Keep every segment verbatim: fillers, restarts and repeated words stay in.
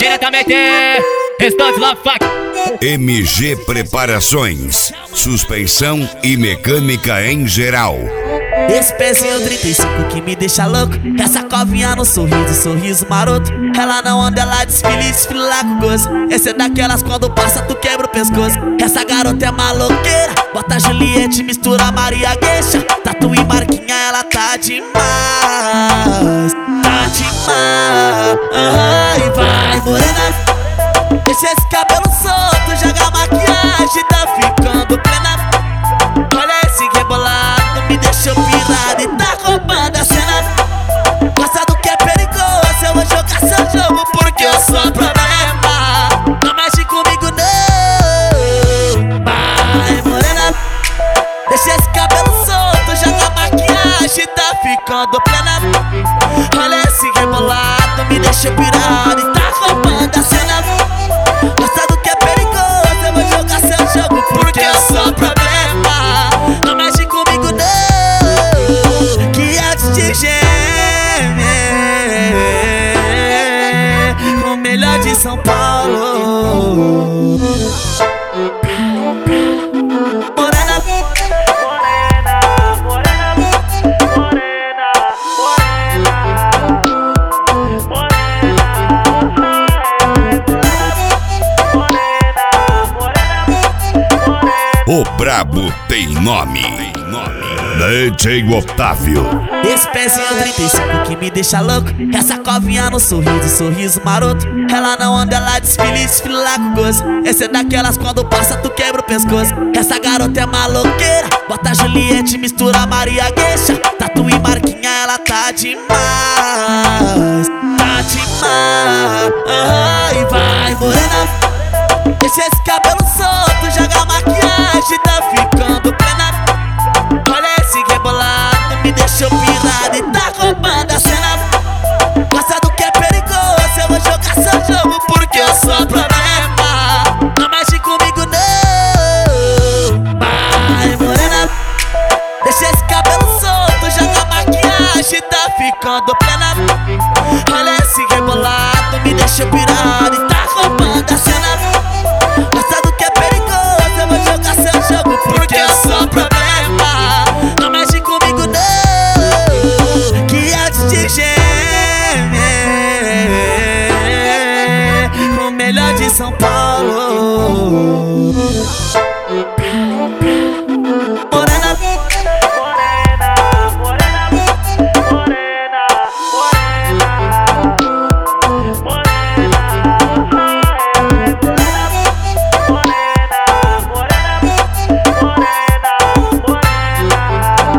Queira também ter restante love fuck. M G Preparações, suspensão e mecânica em geral. Esse pezinho trinta e cinco que me deixa louco. Essa covinha no sorriso, sorriso maroto. Ela não anda, ela desfila e desfila lá com gozo. Esse é daquelas quando passa tu quebra o pescoço. Essa garota é maloqueira, bota Juliette, mistura Maria Gueixa. Tatu e marquinha, ela tá demais. Tá demais. Ai, vai morena, deixa esse cabelo solto, joga a maquiagem, tá ficando plena. Olha esse rebolado, me deixou pirado e tá roubando a cena. Gosta do que é perigoso, eu vou jogar seu jogo porque eu sou problema. Não mexe comigo não. Vai morena, deixa esse cabelo solto, joga a maquiagem, tá ficando plena. Olha esse rebolado, me deixou pirado e tá roubando a cena. Gosta do que é perigoso, eu vou jogar seu jogo porque eu sou problema. O melhor de São Paulo. Morena, morena, morena, morena, O brabo tem nome. D J Otávio. Esse pezinho trinta e cinco que me deixa louco. Essa covinha no sorriso, sorriso maroto. Ela não anda, ela desfila e desfila lá com gozo. Esse é daquelas quando passa tu quebra o pescoço. Essa garota é maloqueira, bota Juliette, mistura Maria Gueixa. Tatu e marquinha, ela tá demais. Tá demais. Ai, vai morena, deixa esse cabelo solto, joga a maquiagem, tá ficando plena. Olha esse rebolado, me deixou pirado e tá roubando a cena. Gosta do que é perigoso, eu vou jogar seu jogo porque eu sou problema. Não mexe comigo não. Vai morena, deixa esse cabelo solto, joga a maquiagem, tá ficando plena. Olha esse rebolado, me deixou pirado e tá roubando a cena. Gosta do que é perigoso, eu vou jogar seu jogo porque eu sou problema. O melhor de São Paulo. Morena, morena, morena, morena, morena,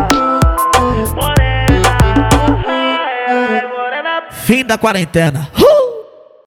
morena. Fim da quarentena.